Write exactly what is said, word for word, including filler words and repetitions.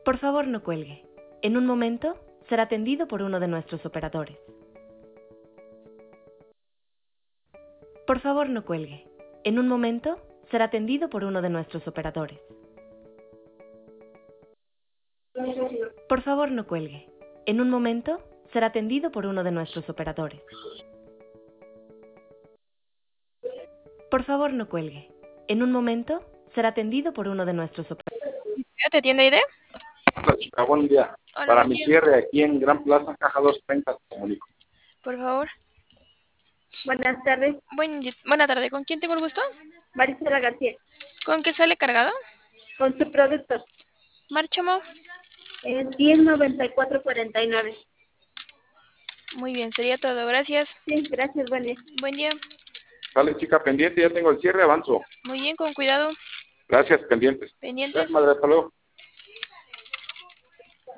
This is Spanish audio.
Por favor, no cuelgue. En un momento será atendido por uno de nuestros operadores. Por favor, no cuelgue. En un momento será atendido por uno de nuestros operadores. Por favor, no cuelgue. En un momento será atendido por uno de nuestros operadores. Por favor, no cuelgue. En un momento será atendido por uno de nuestros operadores. ¿Te atiende Aide? Hola, chica, buen día. Hola, Para buen mi día. cierre aquí en Gran Plaza, caja doscientos treinta, te comunico. Por favor. Buenas tardes, Buen, buena tarde. ¿Con quién tengo el gusto? Marisela García. ¿Con qué sale cargado? Con su producto. Márchamo. Es diez noventa y cuatro cuarenta y nueve. Muy bien, sería todo. Gracias. Sí, gracias, buen día. Buen día. Sale, chica, pendiente, ya tengo el cierre, avanzo. Muy bien, con cuidado. Gracias, pendientes. Pendientes. Gracias, madre, hasta luego.